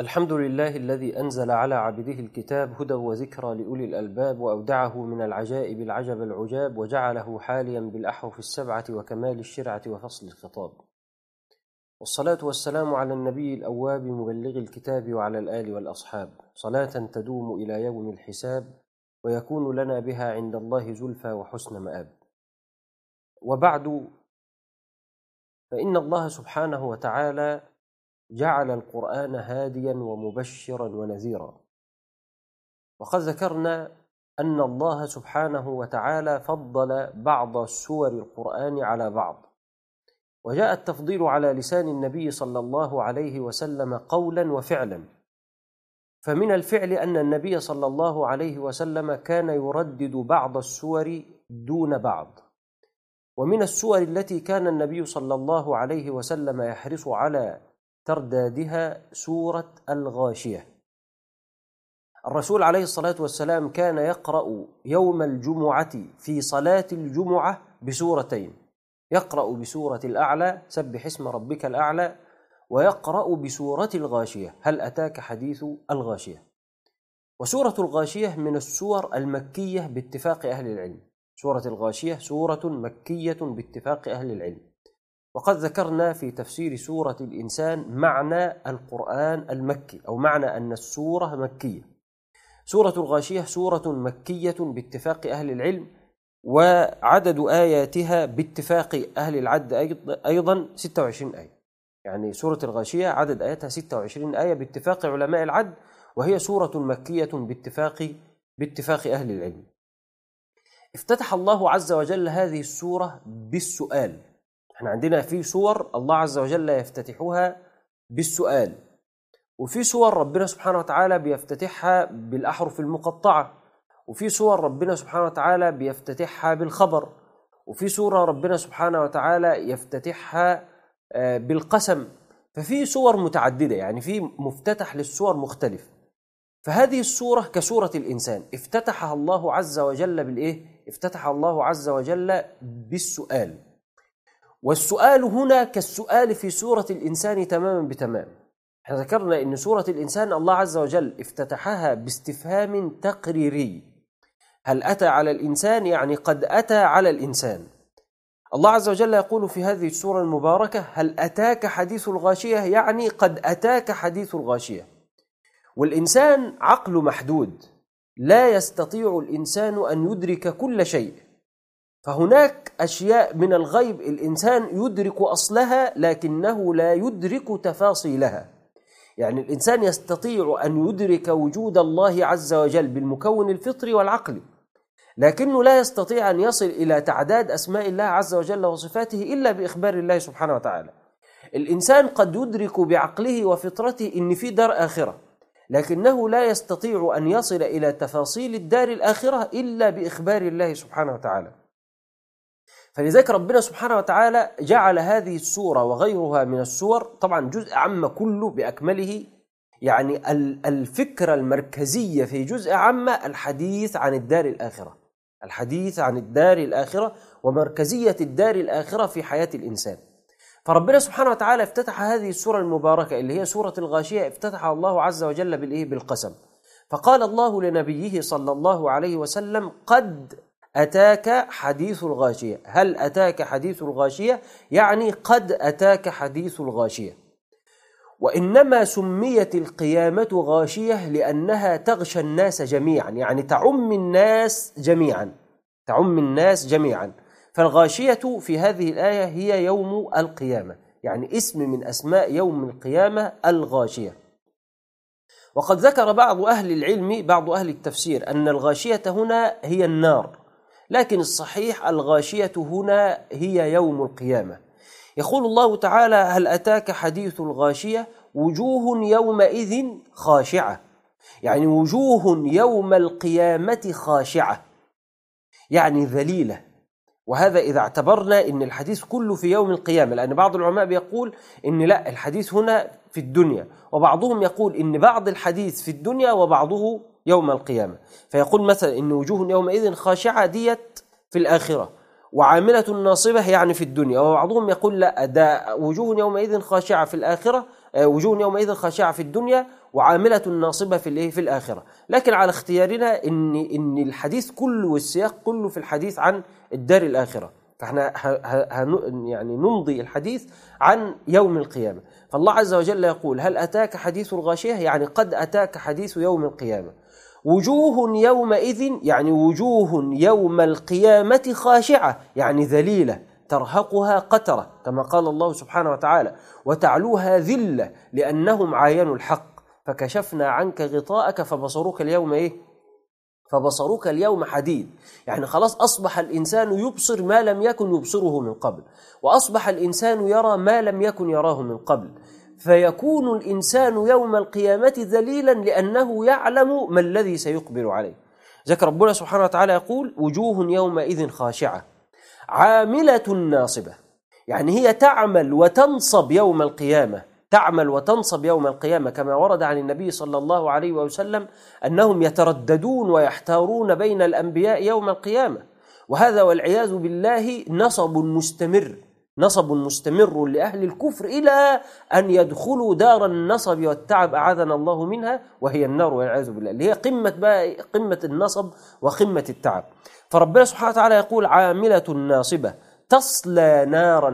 الحمد لله الذي أنزل على عبده الكتاب هدى وذكرى لأولي الألباب، وأودعه من العجائب العجب العجاب، وجعله حاليا بالأحرف السبعة وكمال الشرعة وفصل الخطاب. والصلاة والسلام على النبي الأواب مبلغ الكتاب وعلى الآل والأصحاب، صلاة تدوم إلى يوم الحساب ويكون لنا بها عند الله زلفى وحسن مآب. وبعد، فإن الله سبحانه وتعالى جعل القرآن هاديا ومبشرا ونذيرا، وقد ذكرنا أن الله سبحانه وتعالى فضل بعض سور القرآن على بعض، وجاء التفضيل على لسان النبي صلى الله عليه وسلم قولا وفعلا. فمن الفعل أن النبي صلى الله عليه وسلم كان يردد بعض السور دون بعض، ومن السور التي كان النبي صلى الله عليه وسلم يحرص على تردادها سورة الغاشية. الرسول عليه الصلاة والسلام كان يقرأ يوم الجمعة في صلاة الجمعة بسورتين، يقرأ بسورة الأعلى سبح اسم ربك الأعلى، ويقرأ بسورة الغاشية هل أتاك حديث الغاشية. وسورة الغاشية من السور المكية باتفاق أهل العلم، سورة الغاشية سورة مكية باتفاق أهل العلم. وقد ذكرنا في تفسير سورة الإنسان معنى القرآن المكي، أو معنى أن السورة مكية. سورة الغاشية سورة مكية باتفاق أهل العلم، وعدد آياتها باتفاق أهل العد أيضا 26 آية. يعني سورة الغاشية عدد آياتها 26 آية باتفاق علماء العد، وهي سورة مكية باتفاق أهل العلم. افتتح الله عز وجل هذه السورة بالسؤال. احنا عندنا في سور الله عز وجل يفتتحها بالسؤال، وفي سور ربنا سبحانه وتعالى بيفتتحها بالأحرف المقطعة، وفي سور ربنا سبحانه وتعالى بيفتتحها بالخبر، وفي سورة ربنا سبحانه وتعالى يفتتحها بالقسم. ففي سور متعددة، يعني في مفتتح للسور مختلف. فهذه السورة كسورة الإنسان افتتحها الله عز وجل بالإيه؟ افتتح الله عز وجل بالسؤال. والسؤال هنا كالسؤال في سورة الإنسان تماما بتمام. احنا ذكرنا أن سورة الإنسان الله عز وجل افتتحها باستفهام تقريري، هل أتى على الإنسان؟ يعني قد أتى على الإنسان. الله عز وجل يقول في هذه السورة المباركة هل أتاك حديث الغاشية؟ يعني قد أتاك حديث الغاشية. والإنسان عقله محدود، لا يستطيع الإنسان أن يدرك كل شيء، فهناك أشياء من الغيب الإنسان يدرك أصلها لكنه لا يدرك تفاصيلها. يعني الإنسان يستطيع أن يدرك وجود الله عز وجل بالمكون الفطري والعقلي، لكنه لا يستطيع أن يصل إلى تعداد أسماء الله عز وجل وصفاته إلا بإخبار الله سبحانه وتعالى. الإنسان قد يدرك بعقله وفطرته إن في دار آخرة، لكنه لا يستطيع أن يصل إلى تفاصيل الدار الآخرة إلا بإخبار الله سبحانه وتعالى. فلذلك ربنا سبحانه وتعالى جعل هذه السورة وغيرها من السور، طبعا جزء عام كله بأكمله، يعني الفكرة المركزية في جزء عام الحديث عن الدار الآخرة، الحديث عن الدار الآخرة ومركزية الدار الآخرة في حياة الإنسان. فربنا سبحانه وتعالى افتتح هذه السورة المباركة اللي هي سورة الغاشية، افتتح الله عز وجل بالقسم. فقال الله لنبيه صلى الله عليه وسلم قد أتاك حديث الغاشية. هل أتاك حديث الغاشية؟ يعني قد أتاك حديث الغاشية. وإنما سميت القيامة غاشية لأنها تغشى الناس جميعا، يعني تعم الناس جميعا، تعم الناس جميعا. فالغاشية في هذه الآية هي يوم القيامة، يعني اسم من أسماء يوم القيامة الغاشية. وقد ذكر بعض أهل العلم، بعض أهل التفسير، أن الغاشية هنا هي النار، لكن الصحيح الغاشية هنا هي يوم القيامة. يقول الله تعالى هل أتاك حديث الغاشية وجوه يومئذ خاشعة، يعني وجوه يوم القيامة خاشعة، يعني ذليلة. وهذا إذا اعتبرنا أن الحديث كله في يوم القيامة، لأن بعض العلماء بيقول أن لا، الحديث هنا في الدنيا، وبعضهم يقول أن بعض الحديث في الدنيا وبعضه يوم القيامة. فيقول مثلا إن وجوه يومئذ خاشعة ديت في الآخرة، وعاملة ناصبة يعني في الدنيا. وبعضهم يقول لا، ده وجوه يومئذ خاشعة في الآخرة وجوه يومئذ خاشعة في الدنيا وعاملة ناصبة في الآخرة. لكن على اختيارنا إن الحديث كله والسياق كله في الحديث عن الدار الآخرة، فاحنا يعني نمضي الحديث عن يوم القيامة. فالله عز وجل يقول: هل أتاك حديث الغاشية؟ يعني قد أتاك حديث يوم القيامة. وجوه يومئذ يعني وجوه يوم القيامة خاشعة يعني ذليلة ترهقها قترة، كما قال الله سبحانه وتعالى: وتعلوها ذلة لأنهم عاينوا الحق فكشفنا عنك غطاءك فبصرك اليوم فبصرك اليوم حديد. يعني خلاص أصبح الإنسان يبصر ما لم يكن يبصره من قبل، وأصبح الإنسان يرى ما لم يكن يراه من قبل، فيكون الإنسان يوم القيامة ذليلا لأنه يعلم ما الذي سيقبل عليه. ذكر ربنا سبحانه وتعالى يقول: وجوه يومئذ خاشعة عاملة ناصبة، يعني هي تعمل وتنصب يوم القيامة، تعمل وتنصب يوم القيامة، كما ورد عن النبي صلى الله عليه وسلم أنهم يترددون ويحتارون بين الأنبياء يوم القيامة، وهذا والعياذ بالله نصب مستمر لأهل الكفر إلى أن يدخلوا دار النصب والتعب أعاذنا الله منها، وهي النار والعياذ بالله، اللي هي قمة النصب وقمة التعب. فربنا سبحانه وتعالى يقول: عاملة ناصبة تصلى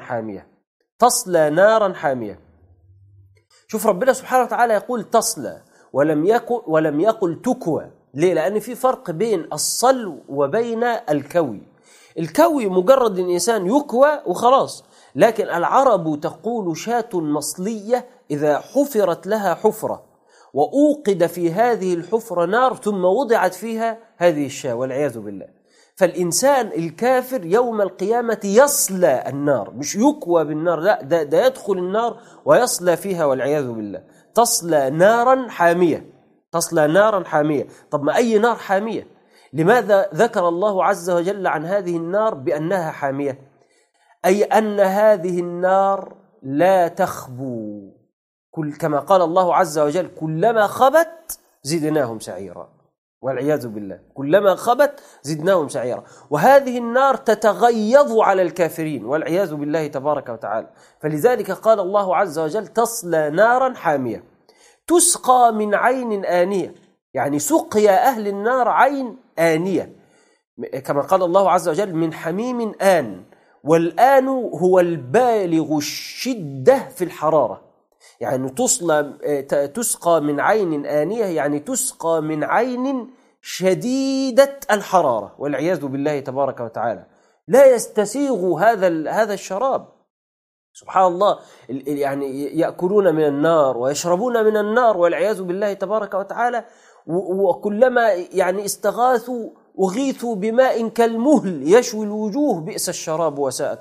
نارا حامية. شوف ربنا سبحانه وتعالى يقول تصلى ولم يقل تكوى. ليه؟ لأن في فرق بين الصلو وبين الكوي. الكوي مجرد الإنسان يكوى وخلاص، لكن العرب تقول: شاة مصلية إذا حفرت لها حفرة وأوقد في هذه الحفرة نار ثم وضعت فيها هذه الشاة والعياذ بالله. فالإنسان الكافر يوم القيامة يصلى النار، مش يكوى بالنار، لا، ده يدخل النار ويصلى فيها والعياذ بالله. تصلى نارا حامية. طب ما أي نار حامية؟ لماذا ذكر الله عز وجل عن هذه النار بأنها حامية؟ أي أن هذه النار لا تخبو، كما قال الله عز وجل: كلما خبت زدناهم سعيرا، والعياذ بالله، كلما خبت زدناهم سعيرا. وهذه النار تتغيظ على الكافرين والعياذ بالله تبارك وتعالى. فلذلك قال الله عز وجل: تصلى نارا حامية تسقى من عين آنية، يعني سقيا أهل النار عين آنية، كما قال الله عز وجل: من حميم آن. والآن هو البالغ الشدة في الحرارة، يعني تسقى من عين آنية، يعني تسقى من عين شديدة الحرارة والعياذ بالله تبارك وتعالى. لا يستسيغ هذا الشراب، سبحان الله، يعني يأكلون من النار ويشربون من النار والعياذ بالله تبارك وتعالى، وكلما يعني استغاثوا أغيثوا بماء كالمهل يشوي الوجوه، بئس الشراب وساءت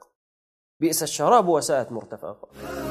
مرتفقا.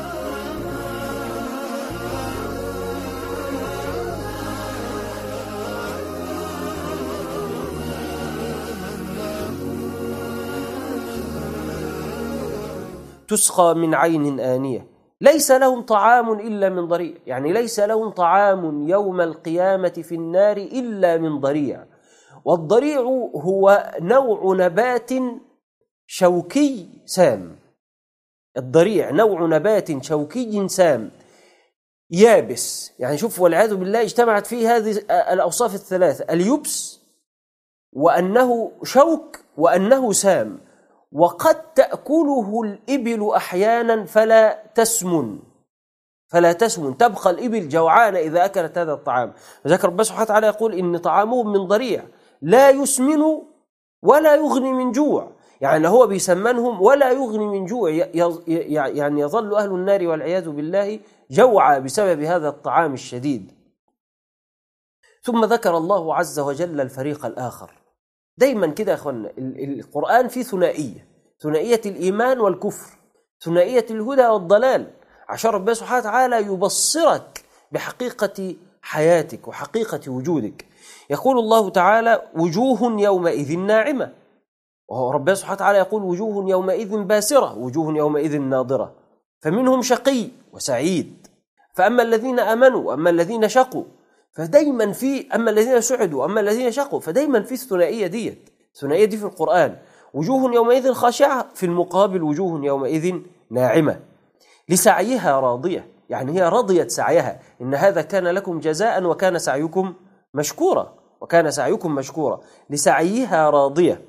تسقى من عين آنية ليس لهم طعام إلا من ضريع، يعني ليس لهم طعام يوم القيامة في النار إلا من ضريع. والضريع هو نوع نبات شوكي سام. الضريع نوع نبات شوكي سام يابس، يعني شوف والعياذ بالله اجتمعت فيه هذه الأوصاف الثلاثة: اليبس وأنه شوك وأنه سام. وقد تأكله الإبل أحيانا فلا تسمن، تبقى الإبل جوعانة إذا أكلت هذا الطعام. فذكر ربنا سبحانه وتعالى يقول: إن طعامهم من ضريع لا يسمن ولا يغني من جوع، يعني هو بيسمنهم ولا يغني من جوع، يعني يظل أهل النار والعياذ بالله جوعا بسبب هذا الطعام الشديد. ثم ذكر الله عز وجل الفريق الآخر. دايما كده يا أخوانا القرآن فيه ثنائية الإيمان والكفر، ثنائية الهدى والضلال، عشان ربنا سبحانه وتعالى يبصرك بحقيقة حياتك وحقيقة وجودك. يقول الله تعالى: وجوه يومئذ ناعمة، وهو ربنا سبحانه وتعالى يقول: وجوه يومئذ باسرة، وجوه يومئذ ناضرة، فمنهم شقي وسعيد، فأما الذين آمنوا وأما الذين شقوا، فدايما في أما الذين سعدوا وأما الذين شقوا، فدايما في الثنائية دي في القرآن. وجوه يومئذ خاشعة، في المقابل وجوه يومئذ ناعمة لسعيها راضية، يعني هي رضيت سعيها، إن هذا كان لكم جزاء وكان سعيكم مشكورا، وكان سعيكم مشكورا، لسعيها راضية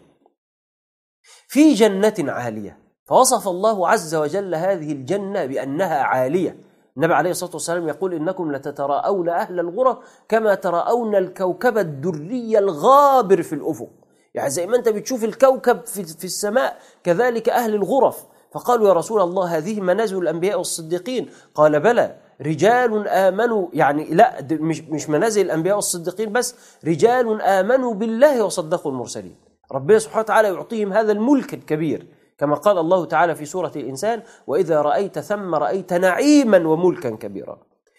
في جنة عالية. فوصف الله عز وجل هذه الجنة بأنها عالية. النبي عليه الصلاة والسلام يقول: إنكم لتتراءون أهل الغرف كما تراءون الكوكب الدري الغابر في الأفق. يعني زي ما أنت بتشوف الكوكب في السماء، كذلك أهل الغرف. فقالوا: يا رسول الله، هذه منازل الأنبياء والصديقين. قال: بلى، رجال آمنوا، يعني لا، مش منازل الأنبياء والصديقين بس، رجال آمنوا بالله وصدقوا المرسلين. ربنا سبحانه وتعالى يعطيهم هذا الملك الكبير، كما قال الله تعالى في سورة الإنسان: وإذا رأيت ثم رأيت نعيما وملكا كبيرا.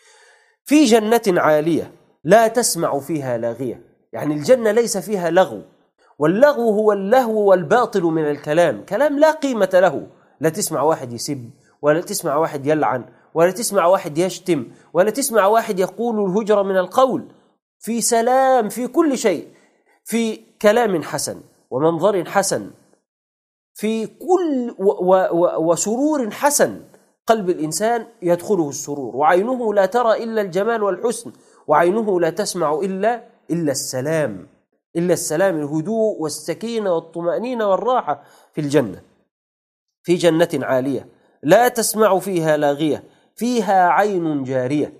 في جنة عالية لا تسمع فيها لاغية. يعني الجنة ليس فيها لغو، واللغو هو اللهو والباطل من الكلام، كلام لا قيمة له. لا تسمع واحد يسب، ولا تسمع واحد يلعن، ولا تسمع واحد يشتم، ولا تسمع واحد يقول الهجر من القول. في سلام في كل شيء، في كلام حسن ومنظر حسن، في كل وسرور حسن. قلب الإنسان يدخله السرور، وعينه لا ترى إلا الجمال والحسن، وعينه لا تسمع إلا السلام، إلا السلام، الهدوء والسكينة والطمأنينة والراحة في الجنة. في جنة عالية لا تسمع فيها لاغية، فيها عين جارية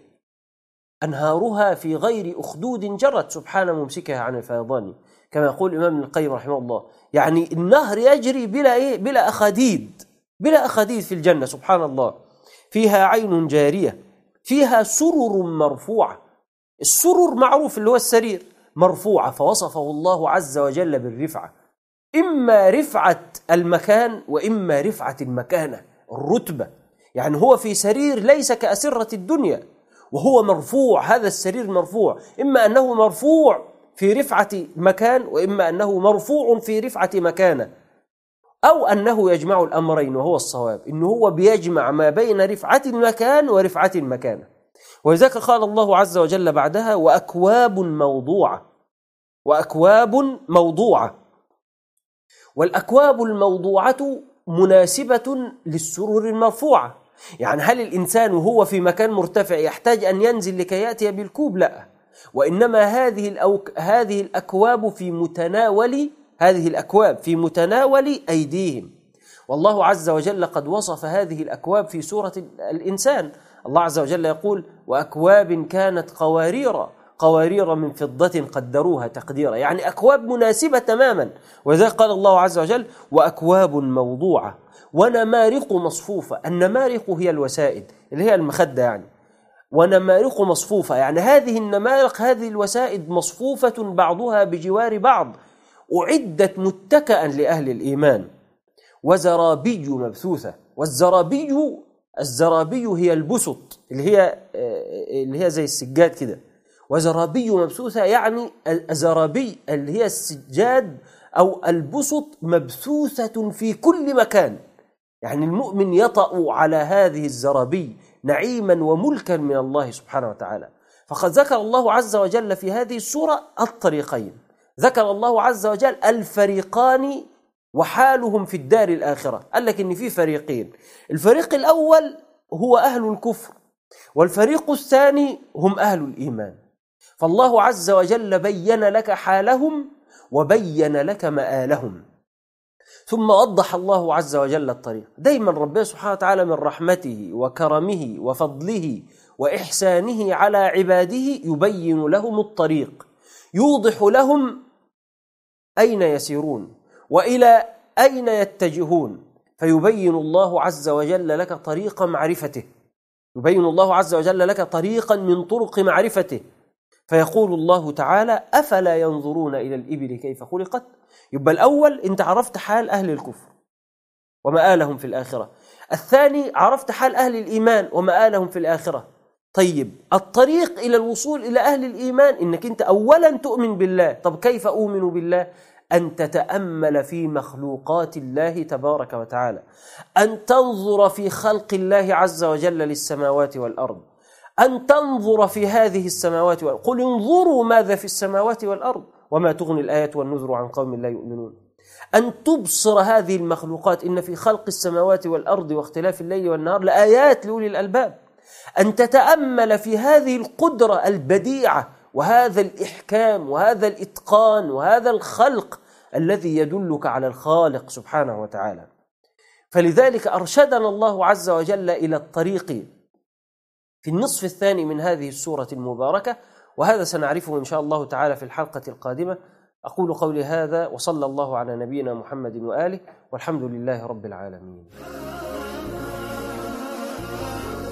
أنهارها في غير أخدود جرت سبحان ممسكها عن الفيضان، كما يقول الإمام ابن القيم رحمه الله. يعني النهر يجري بلا أخاديد، بلا أخاديد في الجنة، سبحان الله. فيها عين جارية، فيها سرر مرفوعة. السرر معروف اللي هو السرير، مرفوعة، فوصفه الله عز وجل بالرفعة، إما رفعة المكان وإما رفعة المكانة، الرتبة. يعني هو في سرير ليس كأسرة الدنيا، وهو مرفوع. هذا السرير مرفوع، إما أنه مرفوع في رفعة مكان، وإما أنه مرفوع في رفعة مكانة، أو أنه يجمع الأمرين، وهو الصواب، إنه هو بيجمع ما بين رفعة المكان ورفعة المكانة. ولذلك قال الله عز وجل بعدها: وأكواب موضوعة، وأكواب موضوعة. والأكواب الموضوعة مناسبة للسرور المرفوعة. يعني هل الإنسان وهو في مكان مرتفع يحتاج أن ينزل لكي يأتي بالكوب؟ لا، وإنما هذه الأكواب في متناول أيديهم. والله عز وجل قد وصف هذه الأكواب في سورة الإنسان. الله عز وجل يقول: وأكواب كانت قوارير من فضة قدروها تقديرا. يعني أكواب مناسبة تماما. وذلك قال الله عز وجل: وأكواب موضوعة ونمارق مصفوفة. النمارق هي الوسائد اللي هي المخدة يعني، ونمارق مصفوفة، يعني هذه النمارق، هذه الوسائد مصفوفة بعضها بجوار بعض، أعدت متكئا لأهل الإيمان. وزرابي مبثوثة. الزرابي هي البسط اللي هي زي السجاد كده. وزرابي مبثوثة يعني الزرابي اللي هي السجاد أو البسط مبثوثة في كل مكان. يعني المؤمن يطأ على هذه الزرابي نعيما وملكا من الله سبحانه وتعالى. فقد ذكر الله عز وجل في هذه السورة الطريقين، ذكر الله عز وجل الفريقان وحالهم في الدار الآخرة. قال لك إن في فريقين، الفريق الأول هو أهل الكفر، والفريق الثاني هم أهل الإيمان. فالله عز وجل بين لك حالهم وبين لك مآلهم، ثم وضح الله عز وجل الطريق. دايما ربنا سبحانه وتعالى من رحمته وكرمه وفضله وإحسانه على عباده يبين لهم الطريق، يوضح لهم أين يسيرون وإلى أين يتجهون، فيبين الله عز وجل لك طريق معرفته، يبين الله عز وجل لك طريقا من طرق معرفته. فيقول الله تعالى: أفلا ينظرون إلى الإبل كيف خلقت. يبقى الأول أنت عرفت حال أهل الكفر ومآلهم في الآخرة، الثاني عرفت حال أهل الإيمان ومآلهم في الآخرة. طيب الطريق إلى الوصول إلى أهل الإيمان إنك أنت أولا تؤمن بالله. طب كيف أؤمن بالله؟ أن تتأمل في مخلوقات الله تبارك وتعالى، أن تنظر في خلق الله عز وجل للسماوات والأرض، أن تنظر في هذه السماوات والأرض. قل انظروا ماذا في السماوات والأرض وما تغني الآيات والنذر عن قوم لا يؤمنون. أن تبصر هذه المخلوقات، إن في خلق السماوات والأرض واختلاف الليل والنهار لآيات لأولي الألباب. أن تتأمل في هذه القدرة البديعة وهذا الإحكام وهذا الإتقان وهذا الخلق الذي يدلك على الخالق سبحانه وتعالى. فلذلك أرشدنا الله عز وجل إلى الطريق في النصف الثاني من هذه السورة المباركة، وهذا سنعرفه إن شاء الله تعالى في الحلقة القادمة. أقول قولي هذا وصلى الله على نبينا محمد وآله، والحمد لله رب العالمين.